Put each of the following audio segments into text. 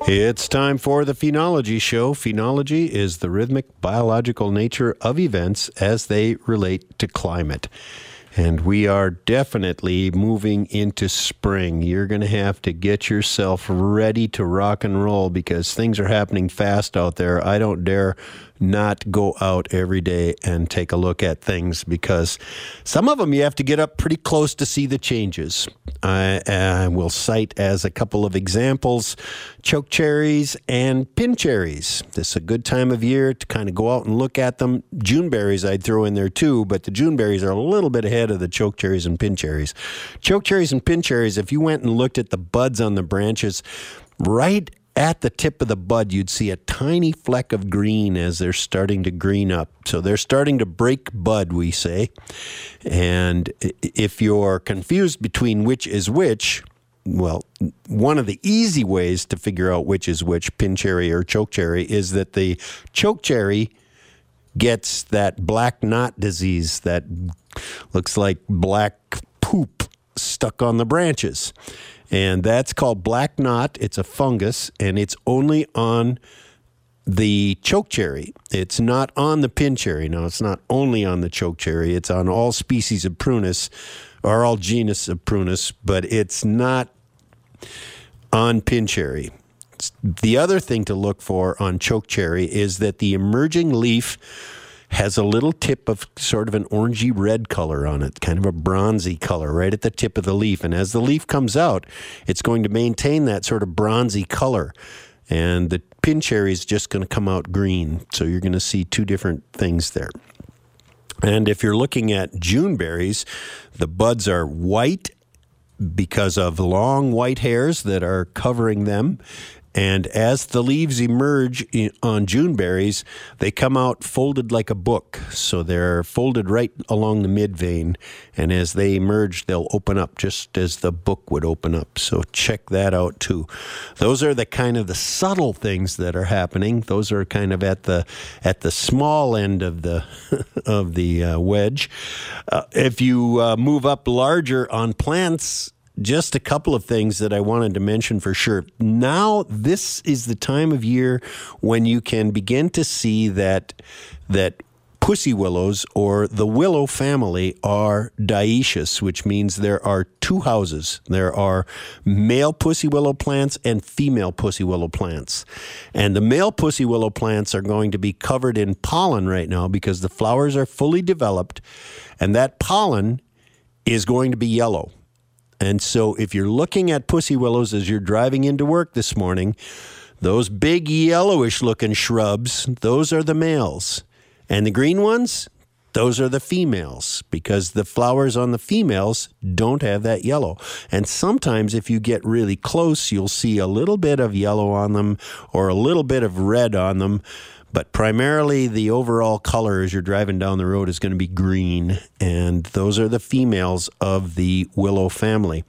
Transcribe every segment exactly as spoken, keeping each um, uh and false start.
It's time for the Phenology Show. Phenology is the rhythmic biological nature of events as they relate to climate. And we are definitely moving into spring. You're going to have to get yourself ready to rock and roll because things are happening fast out there. I don't dare not go out every day and take a look at things because some of them you have to get up pretty close to see the changes. I, I will cite as a couple of examples choke cherries and pin cherries. This is a good time of year to kind of go out and look at them. June berries I'd throw in there too, but the June berries are a little bit ahead of the choke cherries and pin cherries. Choke cherries and pin cherries, if you went and looked at the buds on the branches, right at the tip of the bud, you'd see a tiny fleck of green as they're starting to green up. So they're starting to break bud, we say. And if you're confused between which is which, well, one of the easy ways to figure out which is which, pin cherry or choke cherry, is that the choke cherry gets that black knot disease that looks like black poop stuck on the branches. And that's called black knot. It's a fungus, and it's only on the choke cherry. It's not on the pin cherry. Now, it's not only on the choke cherry. It's on all species of prunus, or all genus of prunus, but it's not on pin cherry. The other thing to look for on choke cherry is that the emerging leaf has a little tip of sort of an orangey red color on it, kind of a bronzy color right at the tip of the leaf. And as the leaf comes out, it's going to maintain that sort of bronzy color. And the pin cherry is just going to come out green. So you're going to see two different things there. And if you're looking at June berries, the buds are white because of long white hairs that are covering them. And as the leaves emerge in, on June berries, they come out folded like a book. So they're folded right along the mid vein. And as they emerge, they'll open up just as the book would open up. So check that out too. Those are the kind of the subtle things that are happening. Those are kind of at the at the small end of the of the uh, wedge. Uh, if you uh, move up larger on plants, just a couple of things that I wanted to mention for sure. Now, this is the time of year when you can begin to see that that pussy willows or the willow family are dioecious, which means there are two houses. There are male pussy willow plants and female pussy willow plants. And the male pussy willow plants are going to be covered in pollen right now because the flowers are fully developed, and that pollen is going to be yellow. And so if you're looking at pussy willows as you're driving into work this morning, those big yellowish looking shrubs, those are the males. And the green ones, those are the females because the flowers on the females don't have that yellow. And sometimes if you get really close, you'll see a little bit of yellow on them or a little bit of red on them. But primarily the overall color as you're driving down the road is going to be green. And those are the females of the willow family.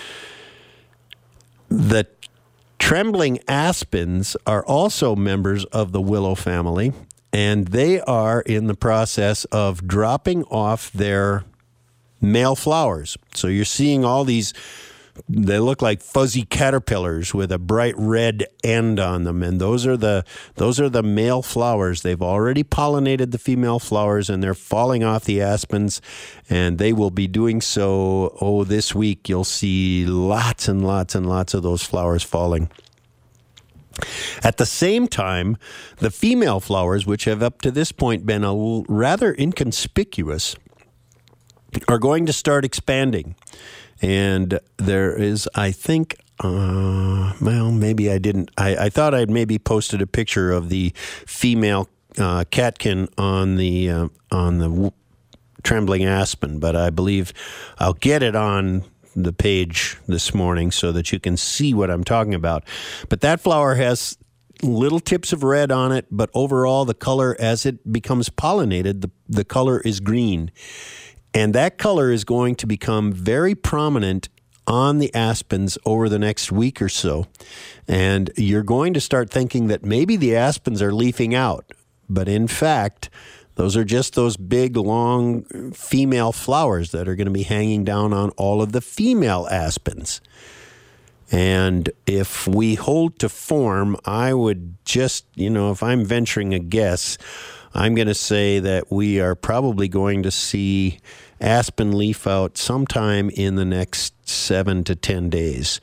The trembling aspens are also members of the willow family. And they are in the process of dropping off their male flowers. So you're seeing all these, they look like fuzzy caterpillars with a bright red end on them, and those are the those are the male flowers. They've already pollinated the female flowers, and they're falling off the aspens, and they will be doing so. Oh, this week you'll see lots and lots and lots of those flowers falling. At the same time, the female flowers, which have up to this point been a l- rather inconspicuous, are going to start expanding. And there is, I think, uh, well, maybe I didn't. I, I thought I'd maybe posted a picture of the female uh, catkin on the uh, on the w- trembling aspen, but I believe I'll get it on the page this morning so that you can see what I'm talking about. But that flower has little tips of red on it, but overall the color, as it becomes pollinated, the, the color is green. And that color is going to become very prominent on the aspens over the next week or so. And you're going to start thinking that maybe the aspens are leafing out. But in fact, those are just those big, long female flowers that are going to be hanging down on all of the female aspens. And if we hold to form, I would just, you know, if I'm venturing a guess, I'm going to say that we are probably going to see aspen leaf out sometime in the next seven to ten days.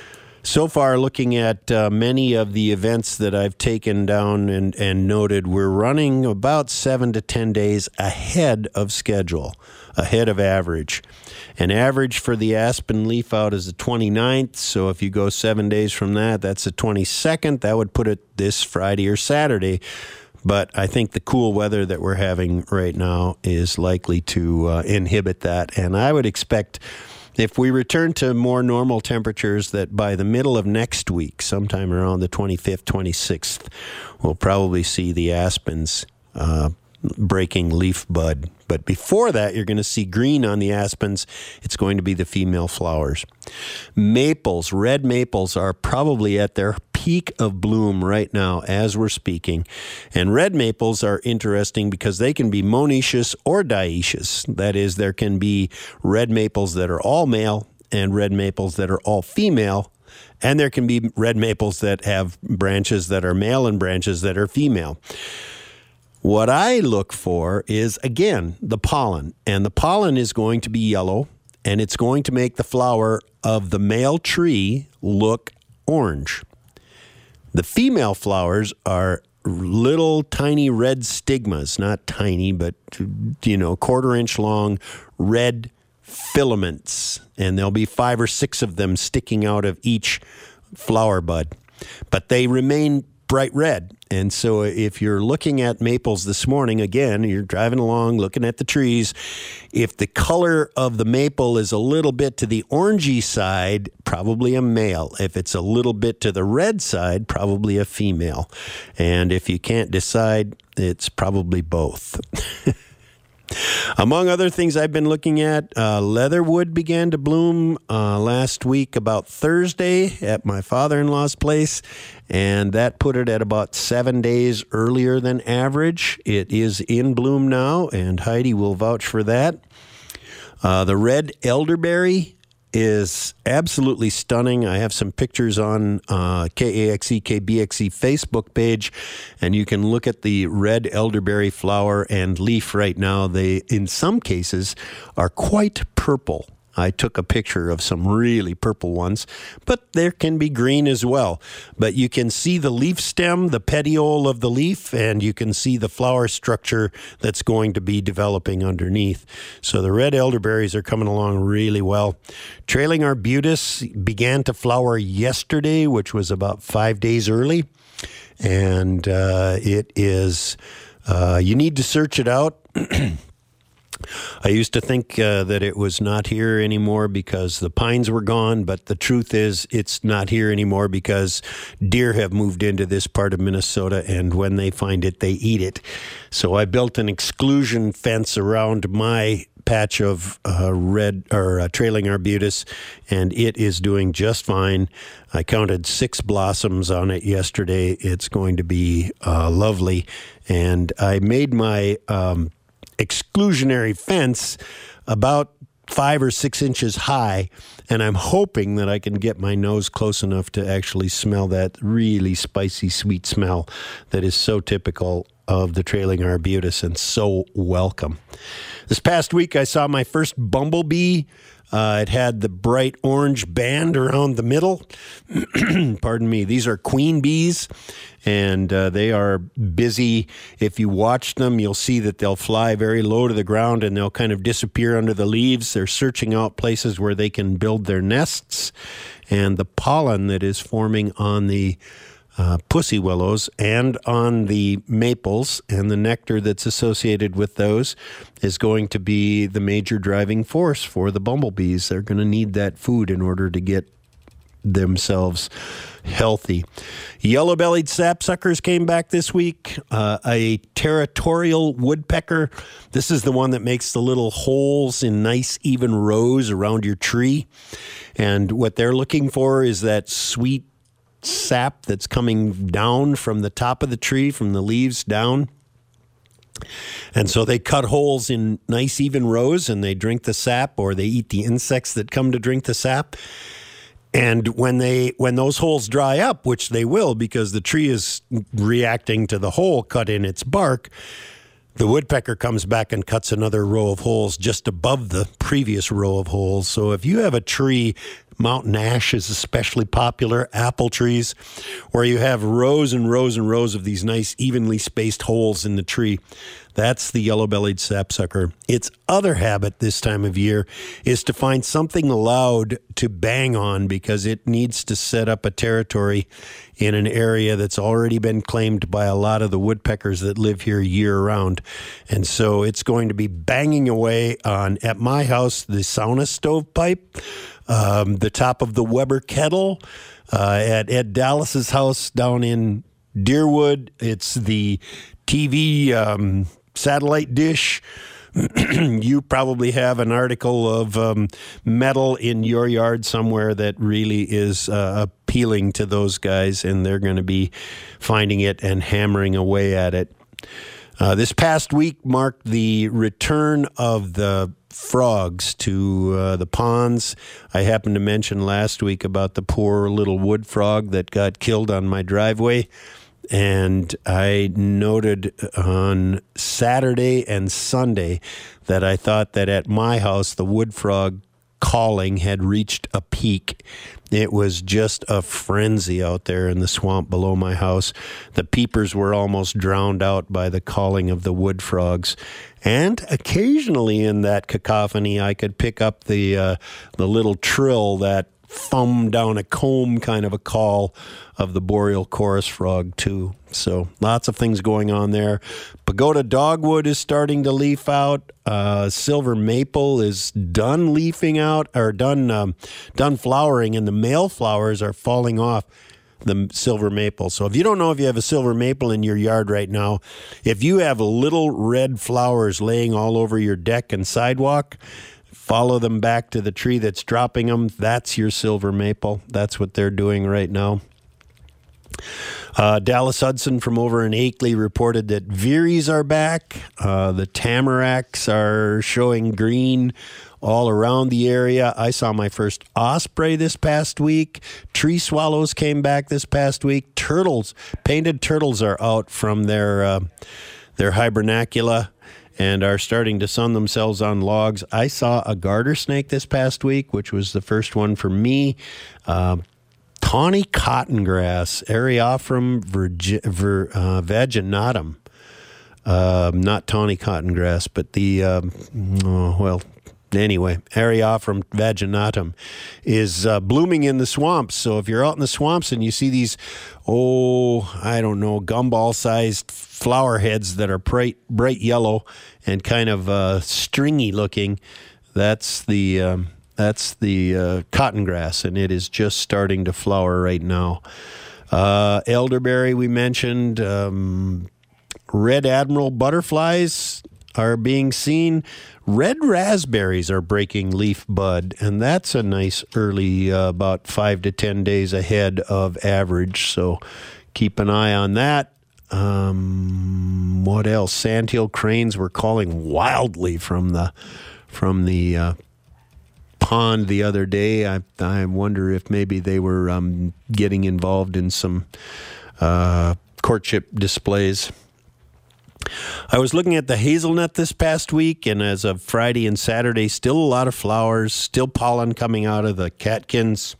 So far, looking at uh, many of the events that I've taken down and, and noted, we're running about seven to ten days ahead of schedule, ahead of average. And average for the aspen leaf out is the twenty-ninth, so if you go seven days from that, that's the twenty-second. That would put it this Friday or Saturday. But I think the cool weather that we're having right now is likely to uh, inhibit that. And I would expect, if we return to more normal temperatures, that by the middle of next week, sometime around the twenty-fifth, twenty-sixth, we'll probably see the aspens uh, breaking leaf bud. But before that, you're going to see green on the aspens. It's going to be the female flowers. Maples, red maples, are probably at their peak of bloom right now as we're speaking. And red maples are interesting because they can be monoecious or dioecious. That is, there can be red maples that are all male and red maples that are all female. And there can be red maples that have branches that are male and branches that are female. What I look for is, again, the pollen. And the pollen is going to be yellow, and it's going to make the flower of the male tree look orange. The female flowers are little tiny red stigmas, not tiny, but, you know, quarter inch long red filaments. And there'll be five or six of them sticking out of each flower bud. But they remain bright red. And so if you're looking at maples this morning, again, you're driving along, looking at the trees, if the color of the maple is a little bit to the orangey side, probably a male. If it's a little bit to the red side, probably a female. And if you can't decide, it's probably both. Among other things I've been looking at, uh, leatherwood began to bloom uh, last week about Thursday at my father-in-law's place, and that put it at about seven days earlier than average. It is in bloom now, and Heidi will vouch for that. Uh, the red elderberry is absolutely stunning. I have some pictures on uh, K A X E, K B X E Facebook page, and you can look at the red elderberry flower and leaf right now. They, in some cases, are quite purple. I took a picture of some really purple ones, but there can be green as well. But you can see the leaf stem, the petiole of the leaf, and you can see the flower structure that's going to be developing underneath. So the red elderberries are coming along really well. Trailing arbutus began to flower yesterday, which was about five days early. And uh, it is, uh, you need to search it out. I used to think uh, that it was not here anymore because the pines were gone, but the truth is it's not here anymore because deer have moved into this part of Minnesota, and when they find it, they eat it. So I built an exclusion fence around my patch of uh, red or uh, trailing arbutus, and it is doing just fine. I counted six blossoms on it yesterday. It's going to be uh, lovely, and I made my um, exclusionary fence about five or six inches high, and I'm hoping that I can get my nose close enough to actually smell that really spicy, sweet smell that is so typical of the trailing arbutus and so welcome. This past week, I saw my first bumblebee. Uh, it had the bright orange band around the middle. Pardon me. These are queen bees, and uh, they are busy. If you watch them, you'll see that they'll fly very low to the ground, and they'll kind of disappear under the leaves. They're searching out places where they can build their nests, and the pollen that is forming on the Uh, pussy willows and on the maples and the nectar that's associated with those is going to be the major driving force for the bumblebees. They're going to need that food in order to get themselves healthy. Yellow-bellied sapsuckers came back this week. Uh, a territorial woodpecker. This is the one that makes the little holes in nice even rows around your tree. And what they're looking for is that sweet sap that's coming down from the top of the tree, from the leaves down. And so they cut holes in nice even rows, and they drink the sap, or they eat the insects that come to drink the sap. And when they when those holes dry up, which they will because the tree is reacting to the hole cut in its bark, the woodpecker comes back and cuts another row of holes just above the previous row of holes. So if you have a tree, mountain ash is especially popular, apple trees, where you have rows and rows and rows of these nice evenly spaced holes in the tree, that's the yellow-bellied sapsucker. Its other habit this time of year is to find something loud to bang on because it needs to set up a territory in an area that's already been claimed by a lot of the woodpeckers that live here year-round. And so it's going to be banging away on, at my house, the sauna stovepipe, um, the top of the Weber kettle, uh, at Ed Dallas's house down in Deerwood. It's the T V um, satellite dish. You probably have an article of um, metal in your yard somewhere that really is uh, appealing to those guys, and they're going to be finding it and hammering away at it. Uh, this past week marked the return of the frogs to uh, the ponds. I happened to mention last week about the poor little wood frog that got killed on my driveway. And I noted on Saturday and Sunday that I thought that at my house, the wood frog calling had reached a peak. It was just a frenzy out there in the swamp below my house. The peepers were almost drowned out by the calling of the wood frogs. And occasionally in that cacophony, I could pick up the uh, the little trill, that thumb down a comb kind of a call of the boreal chorus frog too. So lots of things going on there. Pagoda dogwood is starting to leaf out. Uh, silver maple is done leafing out, or done um, done flowering, and the male flowers are falling off the silver maple. So if you don't know if you have a silver maple in your yard right now, if you have little red flowers laying all over your deck and sidewalk, follow them back to the tree that's dropping them. That's your silver maple. That's what they're doing right now. Uh, Dallas Hudson from over in Akeley reported that veeries are back. Uh, the tamaracks are showing green all around the area. I saw my first osprey this past week. Tree swallows came back this past week. Turtles, painted turtles are out from their uh, their hibernacula and are starting to sun themselves on logs. I saw a garter snake this past week, which was the first one for me. Uh, tawny cottongrass, Eriophorum virgi- vir, uh, vaginatum. Uh, not tawny cottongrass, but the, um, oh, well, anyway, Eriophorum vaginatum is uh, blooming in the swamps. So if you're out in the swamps and you see these, oh, I don't know, gumball-sized flower heads that are bright, bright yellow and kind of uh, stringy looking, that's the um, that's the uh, cottongrass, and it is just starting to flower right now. Uh, elderberry we mentioned. Um, red admiral butterflies are being seen. Red raspberries are breaking leaf bud, and that's a nice early, uh, about five to ten days ahead of average. So keep an eye on that. Um, what else? Sandhill cranes were calling wildly from the from the uh, pond the other day. I I wonder if maybe they were um, getting involved in some uh, courtship displays. I was looking at the hazelnut this past week, and as of Friday and Saturday, still a lot of flowers, still pollen coming out of the catkins.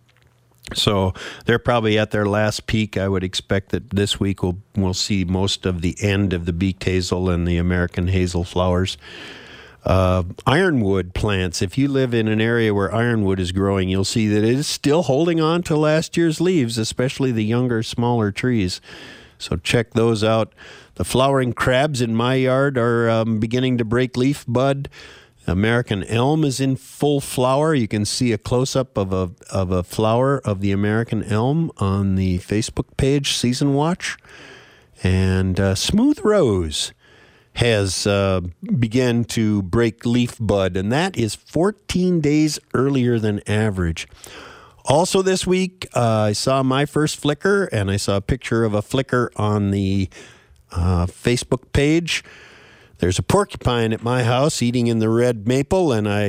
So they're probably at their last peak. I would expect that this week we'll, we'll see most of the end of the beaked hazel and the American hazel flowers. Uh, ironwood plants, if you live in an area where ironwood is growing, you'll see that it is still holding on to last year's leaves, especially the younger, smaller trees. So check those out. The flowering crabs in my yard are um, beginning to break leaf bud. American elm is in full flower. You can see a close-up of a of a flower of the American elm on the Facebook page, Season Watch. And uh, smooth rose has uh, begun to break leaf bud, and that is fourteen days earlier than average. Also this week, uh, I saw my first flicker, and I saw a picture of a flicker on the uh, Facebook page. There's a porcupine at my house eating in the red maple, and I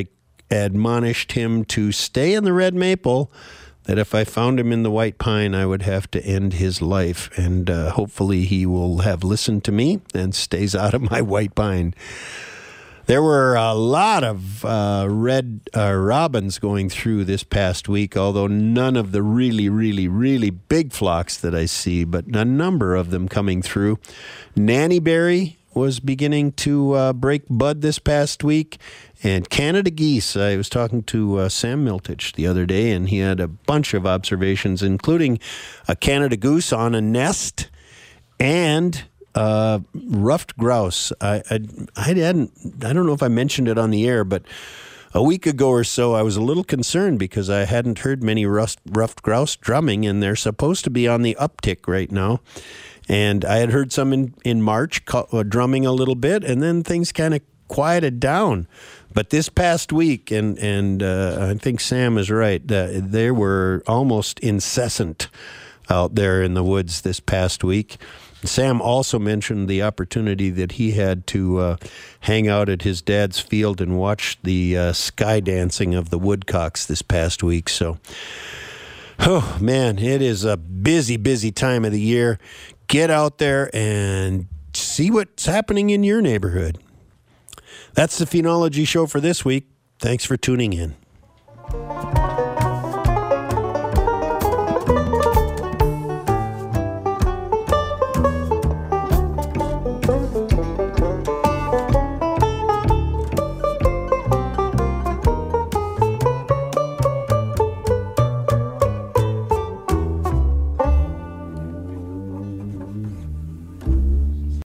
admonished him to stay in the red maple, that if I found him in the white pine, I would have to end his life. And uh, hopefully he will have listened to me and stays out of my white pine. There were a lot of uh, red uh, robins going through this past week, although none of the really, really, really big flocks that I see, but a number of them coming through. Nannyberry was beginning to uh, break bud this past week, and Canada geese. I was talking to uh, Sam Miltich the other day, and he had a bunch of observations, including a Canada goose on a nest and Uh, ruffed grouse. I, I I hadn't. I don't know if I mentioned it on the air, but a week ago or so, I was a little concerned because I hadn't heard many rust, ruffed grouse drumming, and they're supposed to be on the uptick right now. And I had heard some in in March uh, drumming a little bit, and then things kind of quieted down. But this past week, and and uh, I think Sam is right, uh, they were almost incessant out there in the woods this past week. Sam also mentioned the opportunity that he had to uh, hang out at his dad's field and watch the uh, sky dancing of the woodcocks this past week. So, oh man, it is a busy, busy time of the year. Get out there and see what's happening in your neighborhood. That's the Phenology Show for this week. Thanks for tuning in.